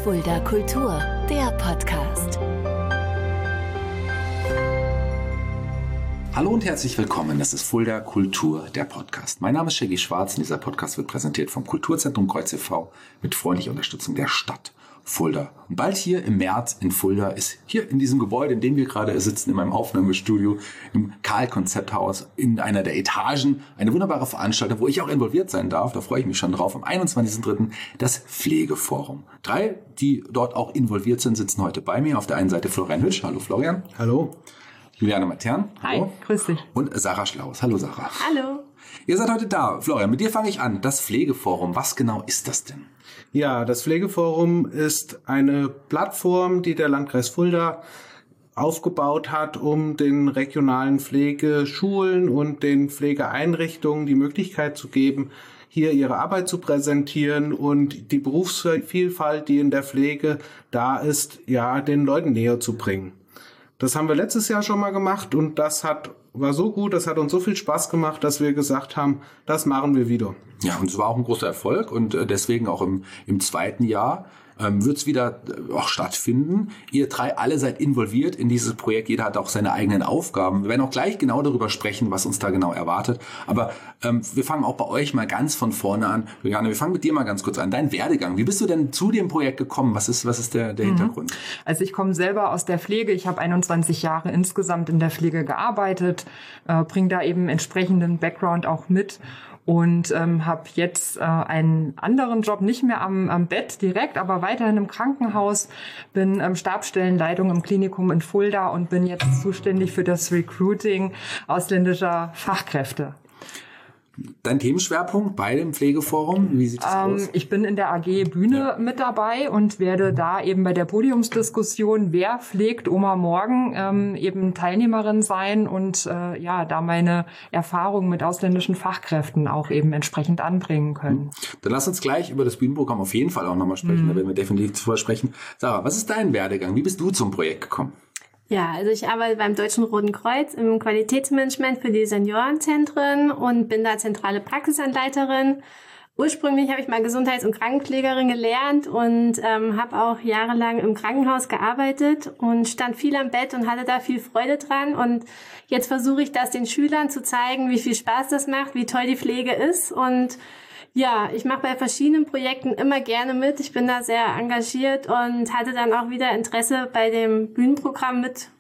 Fulda Kultur, der Podcast. Hallo und herzlich willkommen, das ist Fulda Kultur, der Podcast. Mein Name ist Shaggy Schwarz und dieser Podcast wird präsentiert vom Kulturzentrum Kreuz e.V. mit freundlicher Unterstützung der Stadt Fulda. Und bald hier im März in Fulda ist hier in diesem Gebäude, in dem wir gerade sitzen, in meinem Aufnahmestudio, im Karl-Konzepthaus, in einer der Etagen, eine wunderbare Veranstaltung, wo ich auch involviert sein darf. Da freue ich mich schon drauf. Am 21.03. das Pflegeforum. 3, die dort auch involviert sind, sitzen heute bei mir. Auf der einen Seite Florian Hütsch. Hallo Florian. Hallo. Juliane Matern. Hi, grüß dich. Und Sarah Schlaus. Hallo Sarah. Hallo. Ihr seid heute da. Florian, mit dir fange ich an. Das Pflegeforum, was genau ist das denn? Ja, das Pflegeforum ist eine Plattform, die der Landkreis Fulda aufgebaut hat, um den regionalen Pflegeschulen und den Pflegeeinrichtungen die Möglichkeit zu geben, hier ihre Arbeit zu präsentieren und die Berufsvielfalt, die in der Pflege da ist, ja, den Leuten näher zu bringen. Das haben wir letztes Jahr schon mal gemacht und war so gut, das hat uns so viel Spaß gemacht, dass wir gesagt haben, das machen wir wieder. Ja, und es war auch ein großer Erfolg und deswegen auch im zweiten Jahr wird es wieder auch stattfinden. Ihr 3 alle seid involviert in dieses Projekt. Jeder hat auch seine eigenen Aufgaben. Wir werden auch gleich genau darüber sprechen, was uns da genau erwartet. Aber wir fangen auch bei euch mal ganz von vorne an. Juliane, wir fangen mit dir mal ganz kurz an. Dein Werdegang. Wie bist du denn zu dem Projekt gekommen? Was ist der Hintergrund? Also ich komme selber aus der Pflege. Ich habe 21 Jahre insgesamt in der Pflege gearbeitet, bringe da eben entsprechenden Background auch mit. Und habe jetzt einen anderen Job, nicht mehr am Bett direkt, aber weiterhin im Krankenhaus, bin Stabsstellenleitung im Klinikum in Fulda und bin jetzt zuständig für das Recruiting ausländischer Fachkräfte. Dein Themenschwerpunkt bei dem Pflegeforum, wie sieht das aus? Ich bin in der AG Bühne mit dabei und werde da eben bei der Podiumsdiskussion, wer pflegt Oma morgen, eben Teilnehmerin sein und da meine Erfahrungen mit ausländischen Fachkräften auch eben entsprechend anbringen können. Dann lass uns gleich über das Bühnenprogramm auf jeden Fall auch nochmal sprechen, da werden wir definitiv drüber sprechen. Sarah, was ist dein Werdegang? Wie bist du zum Projekt gekommen? Ja, also ich arbeite beim Deutschen Roten Kreuz im Qualitätsmanagement für die Seniorenzentren und bin da zentrale Praxisanleiterin. Ursprünglich habe ich mal Gesundheits- und Krankenpflegerin gelernt und habe auch jahrelang im Krankenhaus gearbeitet und stand viel am Bett und hatte da viel Freude dran. Und jetzt versuche ich das den Schülern zu zeigen, wie viel Spaß das macht, wie toll die Pflege ist. Und ja, ich mache bei verschiedenen Projekten immer gerne mit. Ich bin da sehr engagiert und hatte dann auch wieder Interesse bei dem Bühnenprogramm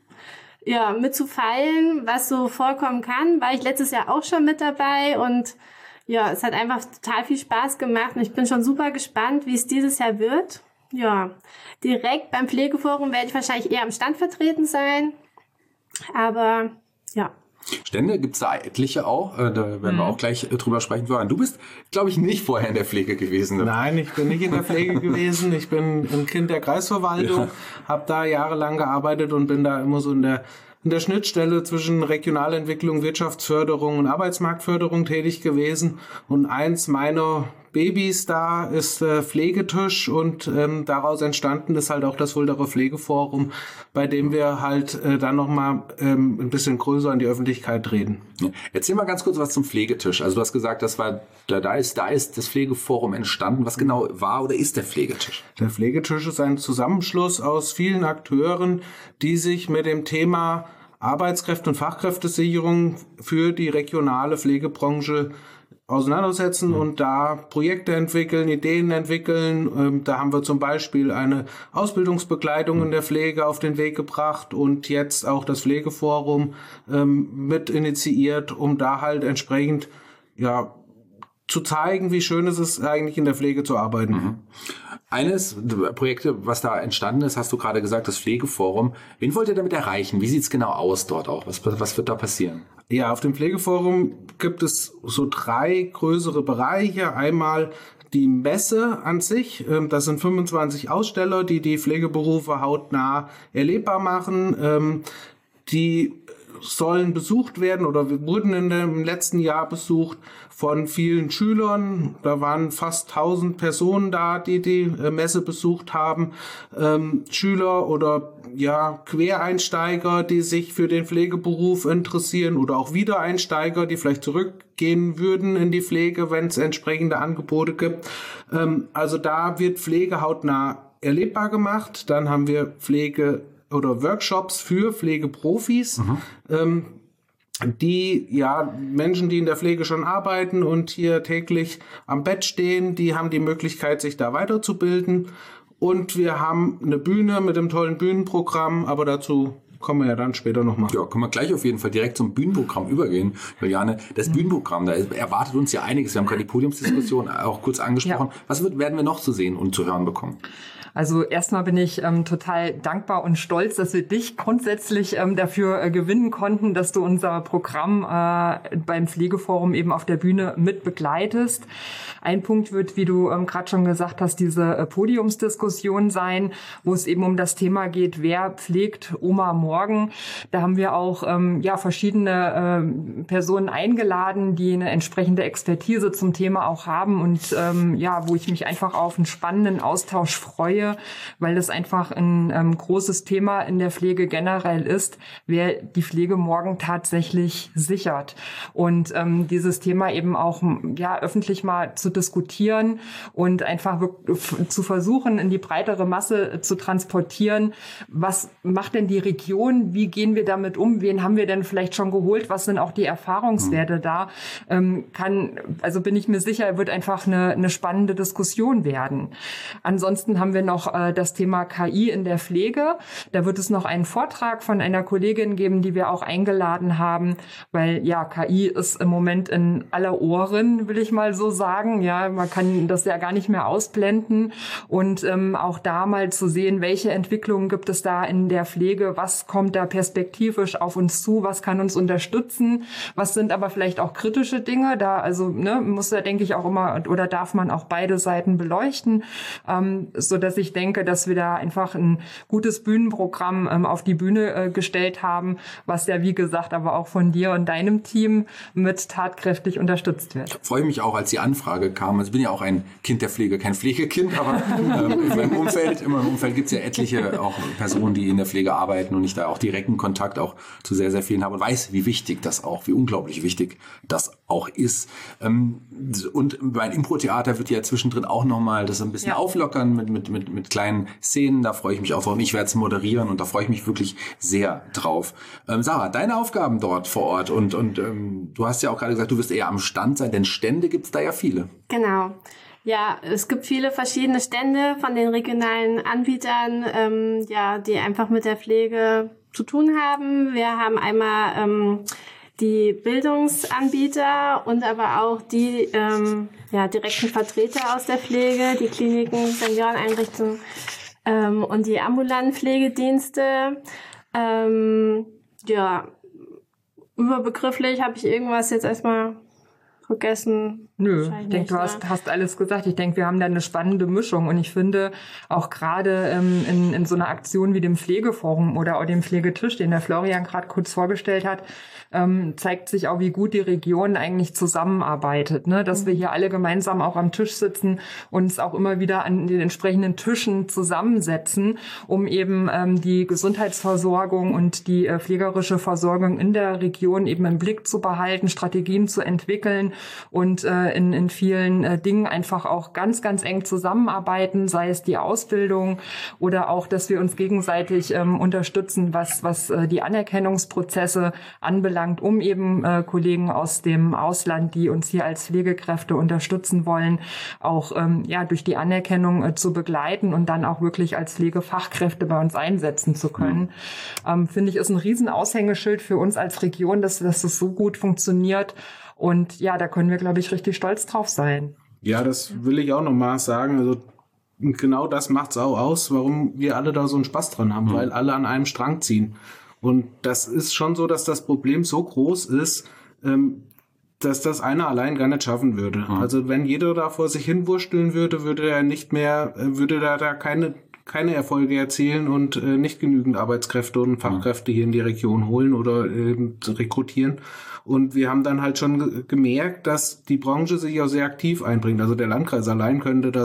mitzufeilen, was so vorkommen kann. War ich letztes Jahr auch schon mit dabei und ja, es hat einfach total viel Spaß gemacht und ich bin schon super gespannt, wie es dieses Jahr wird. Ja, direkt beim Pflegeforum werde ich wahrscheinlich eher am Stand vertreten sein, aber ja. Stände gibt es da etliche auch, da werden wir auch gleich drüber sprechen. Du bist, glaube ich, nicht vorher in der Pflege gewesen. Ne? Nein, ich bin nicht in der Pflege gewesen. Ich bin ein Kind der Kreisverwaltung, habe da jahrelang gearbeitet und bin da immer so in der Schnittstelle zwischen Regionalentwicklung, Wirtschaftsförderung und Arbeitsmarktförderung tätig gewesen. Und eins meiner Babys da ist Pflegetisch und daraus entstanden ist halt auch das Fuldaer Pflegeforum, bei dem wir halt dann nochmal ein bisschen größer in die Öffentlichkeit treten. Ja. Erzähl mal ganz kurz was zum Pflegetisch. Also du hast gesagt, da ist das Pflegeforum entstanden. Was genau war oder ist der Pflegetisch? Der Pflegetisch ist ein Zusammenschluss aus vielen Akteuren, die sich mit dem Thema Arbeitskräfte- und Fachkräftesicherung für die regionale Pflegebranche auseinandersetzen und da Projekte entwickeln, Ideen entwickeln. Da haben wir zum Beispiel eine Ausbildungsbegleitung in der Pflege auf den Weg gebracht und jetzt auch das Pflegeforum mit initiiert, um da halt entsprechend zu zeigen, wie schön es ist, eigentlich in der Pflege zu arbeiten. Mhm. Eines der Projekte, was da entstanden ist, hast du gerade gesagt, das Pflegeforum. Wen wollt ihr damit erreichen? Wie sieht es genau aus dort auch? Was wird da passieren? Ja, auf dem Pflegeforum gibt es so 3 größere Bereiche. Einmal die Messe an sich. Das sind 25 Aussteller, die Pflegeberufe hautnah erlebbar machen. Die sollen besucht werden oder wurden im letzten Jahr besucht von vielen Schülern. Da waren fast 1000 Personen da, die Messe besucht haben. Schüler oder Quereinsteiger, die sich für den Pflegeberuf interessieren oder auch Wiedereinsteiger, die vielleicht zurückgehen würden in die Pflege, wenn es entsprechende Angebote gibt. Also da wird Pflege hautnah erlebbar gemacht. Dann haben wir Pflege- oder Workshops für Pflegeprofis, Menschen, die in der Pflege schon arbeiten und hier täglich am Bett stehen, die haben die Möglichkeit, sich da weiterzubilden. Und wir haben eine Bühne mit einem tollen Bühnenprogramm, aber dazu kommen wir ja dann später nochmal. Ja, können wir gleich auf jeden Fall direkt zum Bühnenprogramm übergehen. Juliane, das Bühnenprogramm, da erwartet uns ja einiges. Wir haben gerade die Podiumsdiskussion auch kurz angesprochen. Ja. Was werden wir noch zu sehen und zu hören bekommen? Also erstmal bin ich total dankbar und stolz, dass wir dich grundsätzlich dafür gewinnen konnten, dass du unser Programm beim Pflegeforum eben auf der Bühne mit begleitest. Ein Punkt wird, wie du gerade schon gesagt hast, diese Podiumsdiskussion sein, wo es eben um das Thema geht, wer pflegt Oma morgen. Da haben wir auch verschiedene Personen eingeladen, die eine entsprechende Expertise zum Thema auch haben und wo ich mich einfach auf einen spannenden Austausch freue, weil das einfach ein großes Thema in der Pflege generell ist, wer die Pflege morgen tatsächlich sichert. Und dieses Thema eben auch öffentlich mal zu diskutieren und einfach zu versuchen, in die breitere Masse zu transportieren. Was macht denn die Region? Wie gehen wir damit um? Wen haben wir denn vielleicht schon geholt? Was sind auch die Erfahrungswerte da? Bin ich mir sicher, wird einfach eine spannende Diskussion werden. Ansonsten haben wir noch das Thema KI in der Pflege. Da wird es noch einen Vortrag von einer Kollegin geben, die wir auch eingeladen haben, weil KI ist im Moment in aller Ohren, will ich mal so sagen. Ja, man kann das ja gar nicht mehr ausblenden und auch da mal zu sehen, welche Entwicklungen gibt es da in der Pflege, was kommt da perspektivisch auf uns zu, was kann uns unterstützen, was sind aber vielleicht auch kritische Dinge, da muss ja, denke ich, auch immer oder darf man auch beide Seiten beleuchten, so dass ich denke, dass wir da einfach ein gutes Bühnenprogramm auf die Bühne gestellt haben, was ja, wie gesagt, aber auch von dir und deinem Team mit tatkräftig unterstützt wird. Freue ich mich auch, als die Anfrage kam. Also ich bin ja auch ein Kind der Pflege, kein Pflegekind, aber in meinem Umfeld gibt es ja etliche auch Personen, die in der Pflege arbeiten und ich da auch direkten Kontakt auch zu sehr, sehr vielen habe und weiß, wie wichtig das auch, wie unglaublich wichtig das auch ist. Und mein Impro-Theater wird ja zwischendrin auch nochmal das ein bisschen auflockern mit kleinen Szenen. Da freue ich mich auch drauf. Ich werde es moderieren und da freue ich mich wirklich sehr drauf. Sarah, deine Aufgaben dort vor Ort und du hast ja auch gerade gesagt, du wirst eher am Stand sein, denn Stände gibt es da ja viele. Genau. Ja, es gibt viele verschiedene Stände von den regionalen Anbietern, die einfach mit der Pflege zu tun haben. Wir haben einmal die Bildungsanbieter und aber auch die direkten Vertreter aus der Pflege, die Kliniken, Senioreneinrichtungen und die ambulanten Pflegedienste. Überbegrifflich habe ich irgendwas jetzt erstmal vergessen. Nö, ich denke, du hast alles gesagt. Ich denke, wir haben da eine spannende Mischung und ich finde auch gerade in so einer Aktion wie dem Pflegeforum oder auch dem Pflegetisch, den der Florian gerade kurz vorgestellt hat, zeigt sich auch, wie gut die Region eigentlich zusammenarbeitet, ne? Dass wir hier alle gemeinsam auch am Tisch sitzen, uns auch immer wieder an den entsprechenden Tischen zusammensetzen, um eben die Gesundheitsversorgung und die pflegerische Versorgung in der Region eben im Blick zu behalten, Strategien zu entwickeln und in vielen Dingen einfach auch ganz, ganz eng zusammenarbeiten, sei es die Ausbildung oder auch, dass wir uns gegenseitig unterstützen, was die Anerkennungsprozesse anbelangt, um eben Kollegen aus dem Ausland, die uns hier als Pflegekräfte unterstützen wollen, auch durch die Anerkennung zu begleiten und dann auch wirklich als Pflegefachkräfte bei uns einsetzen zu können. Finde ich, ist ein riesen Aushängeschild für uns als Region, dass das so gut funktioniert. Und ja, da können wir, glaube ich, richtig stolz drauf sein. Ja, das will ich auch nochmal sagen. Also genau das macht's auch aus, warum wir alle da so einen Spaß dran haben, weil alle an einem Strang ziehen. Und das ist schon so, dass das Problem so groß ist, dass das einer allein gar nicht schaffen würde. Also wenn jeder da vor sich hinwursteln würde, würde er da keine Erfolge erzielen und nicht genügend Arbeitskräfte und Fachkräfte hier in die Region holen oder rekrutieren. Und wir haben dann halt schon gemerkt, dass die Branche sich auch sehr aktiv einbringt. Also der Landkreis allein könnte das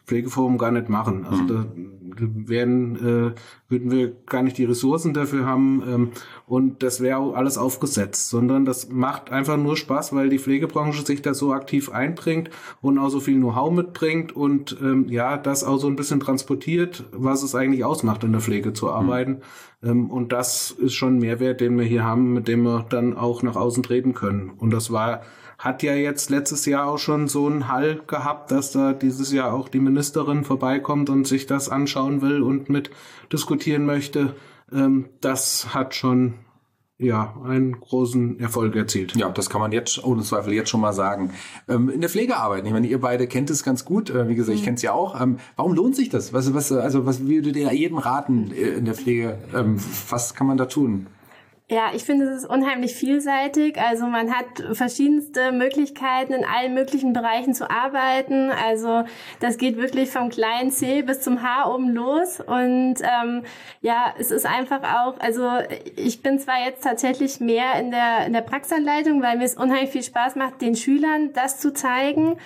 Pflegeforum gar nicht machen. Also da würden wir gar nicht die Ressourcen dafür haben und das wäre auch alles aufgesetzt, sondern das macht einfach nur Spaß, weil die Pflegebranche sich da so aktiv einbringt und auch so viel Know-how mitbringt und das auch so ein bisschen transportiert, was es eigentlich ausmacht, in der Pflege zu arbeiten. Und das ist schon ein Mehrwert, den wir hier haben, mit dem wir dann auch nach außen treten können. Und das hat ja jetzt letztes Jahr auch schon so einen Hall gehabt, dass da dieses Jahr auch die Ministerin vorbeikommt und sich das anschauen will und mit diskutieren möchte. Das hat schon einen großen Erfolg erzielt. Ja, das kann man jetzt ohne Zweifel jetzt schon mal sagen. In der Pflegearbeit, ich meine, ihr beide kennt es ganz gut. Wie gesagt, ich kenne es ja auch. Warum lohnt sich das? Was würdet ihr jedem raten in der Pflege? Was kann man da tun? Ja, ich finde, es ist unheimlich vielseitig. Also man hat verschiedenste Möglichkeiten, in allen möglichen Bereichen zu arbeiten. Also das geht wirklich vom kleinen C bis zum H oben los. Und es ist einfach auch, also ich bin zwar jetzt tatsächlich mehr in der Praxisanleitung, weil mir es unheimlich viel Spaß macht, den Schülern das zu zeigen.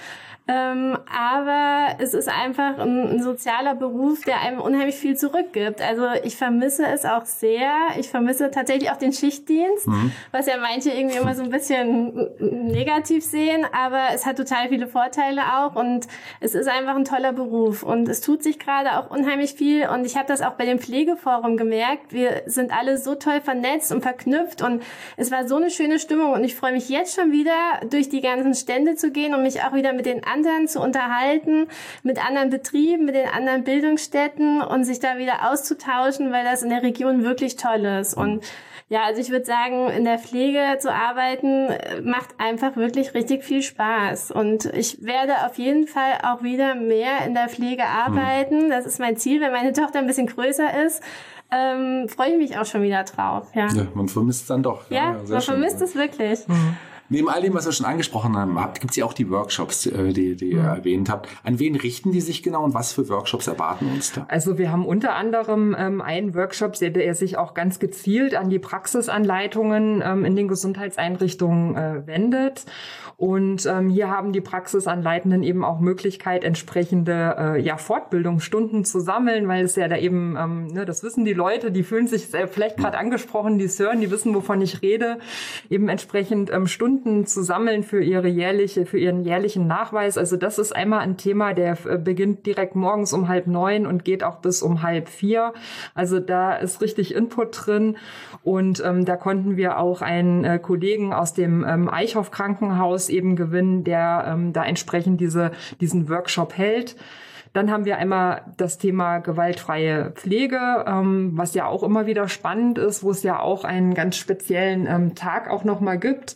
Aber es ist einfach ein sozialer Beruf, der einem unheimlich viel zurückgibt. Also ich vermisse es auch sehr. Ich vermisse tatsächlich auch den Schichtdienst, was ja manche irgendwie immer so ein bisschen negativ sehen. Aber es hat total viele Vorteile auch und es ist einfach ein toller Beruf. Und es tut sich gerade auch unheimlich viel. Und ich habe das auch bei dem Pflegeforum gemerkt. Wir sind alle so toll vernetzt und verknüpft und es war so eine schöne Stimmung. Und ich freue mich jetzt schon wieder, durch die ganzen Stände zu gehen und mich auch wieder mit den anderen zu unterhalten, mit anderen Betrieben, mit den anderen Bildungsstätten und sich da wieder auszutauschen, weil das in der Region wirklich toll ist. Und ja, also ich würde sagen, in der Pflege zu arbeiten macht einfach wirklich richtig viel Spaß. Und ich werde auf jeden Fall auch wieder mehr in der Pflege arbeiten. Das ist mein Ziel, wenn meine Tochter ein bisschen größer ist. Freue ich mich auch schon wieder drauf. Ja, man vermisst es dann doch. Ja, man vermisst es wirklich. Neben all dem, was wir schon angesprochen haben, gibt es ja auch die Workshops, die ihr erwähnt habt. An wen richten die sich genau und was für Workshops erwarten uns da? Also wir haben unter anderem einen Workshop, der sich auch ganz gezielt an die Praxisanleitungen in den Gesundheitseinrichtungen wendet. Und hier haben die Praxisanleitenden eben auch Möglichkeit, entsprechende Fortbildungsstunden zu sammeln, weil es ja da eben, das wissen die Leute, die fühlen sich vielleicht gerade angesprochen, die es hören, die wissen, wovon ich rede, eben entsprechend Stunden zu sammeln für ihren jährlichen Nachweis. Also das ist einmal ein Thema, der beginnt direkt morgens um 8:30 und geht auch bis um 3:30. Also da ist richtig Input drin. Und da konnten wir auch einen Kollegen aus dem Eichhoff Krankenhaus eben gewinnen, der da entsprechend diesen Workshop hält. Dann haben wir einmal das Thema gewaltfreie Pflege, was ja auch immer wieder spannend ist, wo es ja auch einen ganz speziellen Tag auch nochmal gibt,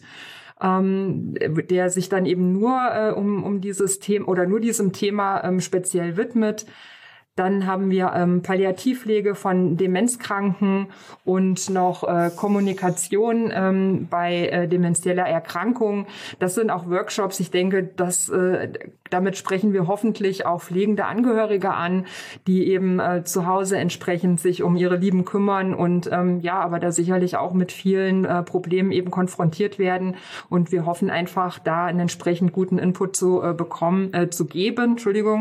der sich dann eben nur um dieses Thema oder nur diesem Thema speziell widmet. Dann haben wir Palliativpflege von Demenzkranken und noch Kommunikation bei demenzieller Erkrankung. Das sind auch Workshops. Ich denke, damit sprechen wir hoffentlich auch pflegende Angehörige an, die eben zu Hause entsprechend sich um ihre Lieben kümmern und aber da sicherlich auch mit vielen Problemen eben konfrontiert werden. Und wir hoffen einfach, da einen entsprechend guten Input zu geben,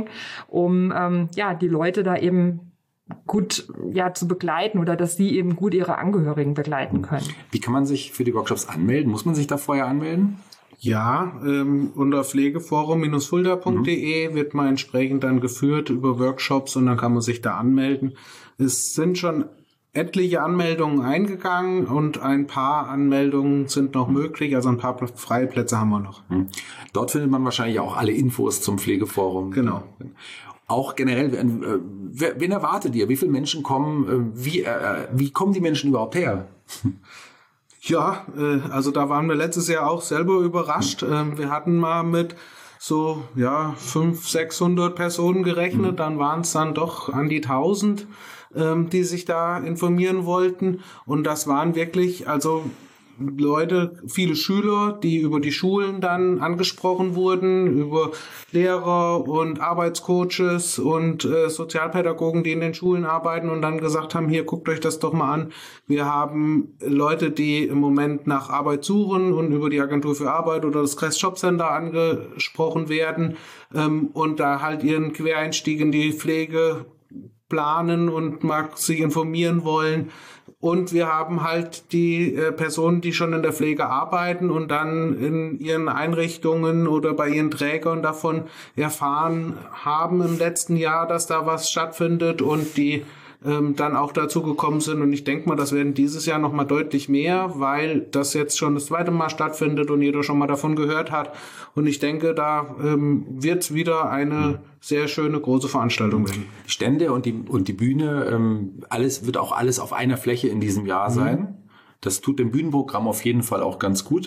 um die Leute da eben gut zu begleiten oder dass sie eben gut ihre Angehörigen begleiten können. Wie kann man sich für die Workshops anmelden? Muss man sich da vorher anmelden? Ja, unter pflegeforum-fulda.de wird man entsprechend dann geführt über Workshops und dann kann man sich da anmelden. Es sind schon etliche Anmeldungen eingegangen und ein paar Anmeldungen sind noch möglich, also ein paar freie Plätze haben wir noch. Dort findet man wahrscheinlich auch alle Infos zum Pflegeforum. Genau. Auch generell, wen erwartet ihr? Wie viele Menschen kommen? Wie kommen die Menschen überhaupt her? Ja, also da waren wir letztes Jahr auch selber überrascht. Wir hatten mal mit so 500-600 Personen gerechnet, dann waren es dann doch an die 1000, die sich da informieren wollten. Und das waren wirklich, also Leute, viele Schüler, die über die Schulen dann angesprochen wurden, über Lehrer und Arbeitscoaches und Sozialpädagogen, die in den Schulen arbeiten und dann gesagt haben, hier, guckt euch das doch mal an. Wir haben Leute, die im Moment nach Arbeit suchen und über die Agentur für Arbeit oder das Kress Jobcenter angesprochen werden und da halt ihren Quereinstieg in die Pflege planen und mal sich informieren wollen. Und wir haben halt die Personen, die schon in der Pflege arbeiten und dann in ihren Einrichtungen oder bei ihren Trägern davon erfahren haben im letzten Jahr, dass da was stattfindet und die dann auch dazu gekommen sind. Und ich denke mal, das werden dieses Jahr noch mal deutlich mehr, weil das jetzt schon das zweite Mal stattfindet und jeder schon mal davon gehört hat. Und ich denke, da wird es wieder eine sehr schöne, große Veranstaltung werden. Stände und die Bühne, wird auch alles auf einer Fläche in diesem Jahr sein. Das tut dem Bühnenprogramm auf jeden Fall auch ganz gut.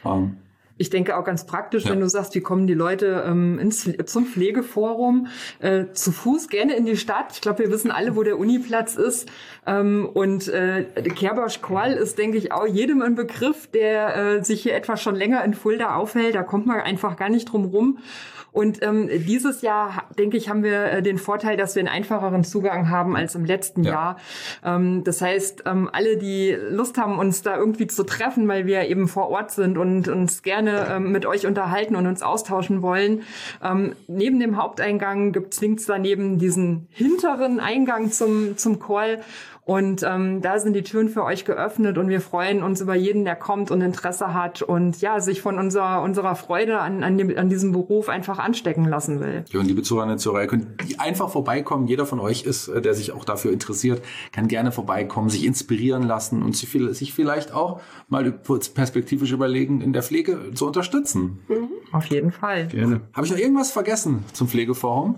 Ich denke auch ganz praktisch, wenn du sagst, wie kommen die Leute zum Pflegeforum, zu Fuß gerne in die Stadt. Ich glaube, wir wissen alle, wo der Uniplatz ist. Und Kerbosch-Korl ist, denke ich, auch jedem ein Begriff, der sich hier etwas schon länger in Fulda aufhält. Da kommt man einfach gar nicht drum rum. Und dieses Jahr, denke ich, haben wir den Vorteil, dass wir einen einfacheren Zugang haben als im letzten Jahr. Das heißt, alle, die Lust haben, uns da irgendwie zu treffen, weil wir eben vor Ort sind und uns gerne mit euch unterhalten und uns austauschen wollen, neben dem Haupteingang gibt's links daneben diesen hinteren Eingang zum Call. Und da sind die Türen für euch geöffnet und wir freuen uns über jeden, der kommt und Interesse hat und ja, sich von unserer Freude an diesem Beruf einfach anstecken lassen will. Ja, und liebe Zuhörerinnen und Zuhörer, könnt einfach vorbeikommen. Jeder von euch der sich auch dafür interessiert, kann gerne vorbeikommen, sich inspirieren lassen und sich vielleicht auch mal perspektivisch überlegen, in der Pflege zu unterstützen. Auf jeden Fall. Gerne. Habe ich noch irgendwas vergessen zum Pflegeforum,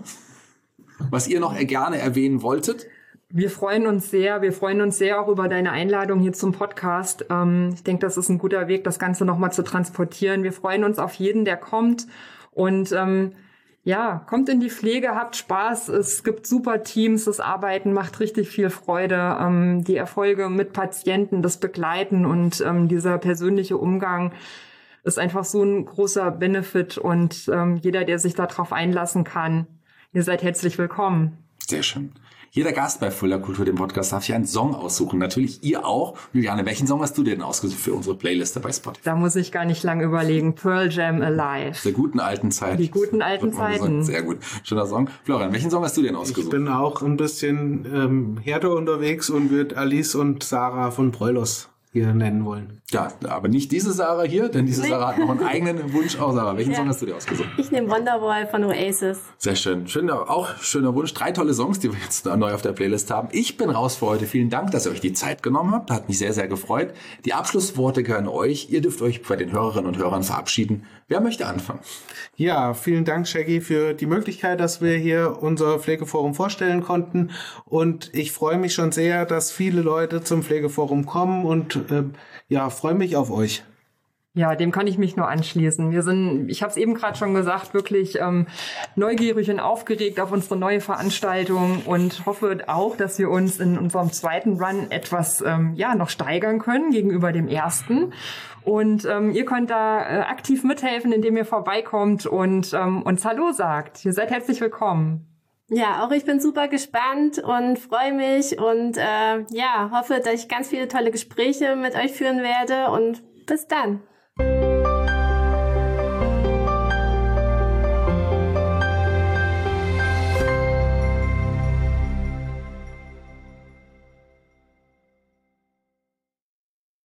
was ihr noch gerne erwähnen wolltet? Wir freuen uns sehr auch über deine Einladung hier zum Podcast. Ich denke, das ist ein guter Weg, das Ganze nochmal zu transportieren. Wir freuen uns auf jeden, der kommt und kommt in die Pflege, habt Spaß. Es gibt super Teams, das Arbeiten macht richtig viel Freude. Die Erfolge mit Patienten, das Begleiten und dieser persönliche Umgang ist einfach so ein großer Benefit und jeder, der sich darauf einlassen kann, ihr seid herzlich willkommen. Sehr schön. Jeder Gast bei Fulda Kultur, dem Podcast, darf sich einen Song aussuchen. Natürlich ihr auch. Juliane, welchen Song hast du denn ausgesucht für unsere Playliste bei Spotify? Da muss ich gar nicht lang überlegen. Pearl Jam Alive. Der guten alten Zeit. Die guten alten Zeiten. Sehr gut. Schöner Song. Florian, welchen Song hast du denn ausgesucht? Ich bin auch ein bisschen härter unterwegs und würde Alice und Sarah von Broilos hier nennen wollen. Ja, aber nicht diese Sarah hier, denn diese Sarah hat noch einen eigenen Wunsch. Auch Sarah, welchen Song hast du dir ausgesucht? Ich nehme Wonderwall von Oasis. Sehr schön. Schöner Wunsch. 3 tolle Songs, die wir jetzt neu auf der Playlist haben. Ich bin raus für heute. Vielen Dank, dass ihr euch die Zeit genommen habt. Hat mich sehr, sehr gefreut. Die Abschlussworte gehören euch. Ihr dürft euch bei den Hörerinnen und Hörern verabschieden. Wer möchte anfangen? Ja, vielen Dank, Shaggy, für die Möglichkeit, dass wir hier unser Pflegeforum vorstellen konnten. Und ich freue mich schon sehr, dass viele Leute zum Pflegeforum kommen und freue mich auf euch. Ja, dem kann ich mich nur anschließen. Ich habe es eben gerade schon gesagt, wirklich neugierig und aufgeregt auf unsere neue Veranstaltung und hoffe auch, dass wir uns in unserem zweiten Run etwas noch steigern können gegenüber dem ersten. Und ihr könnt da aktiv mithelfen, indem ihr vorbeikommt und uns Hallo sagt. Ihr seid herzlich willkommen. Ja, auch ich bin super gespannt und freue mich und hoffe, dass ich ganz viele tolle Gespräche mit euch führen werde und bis dann.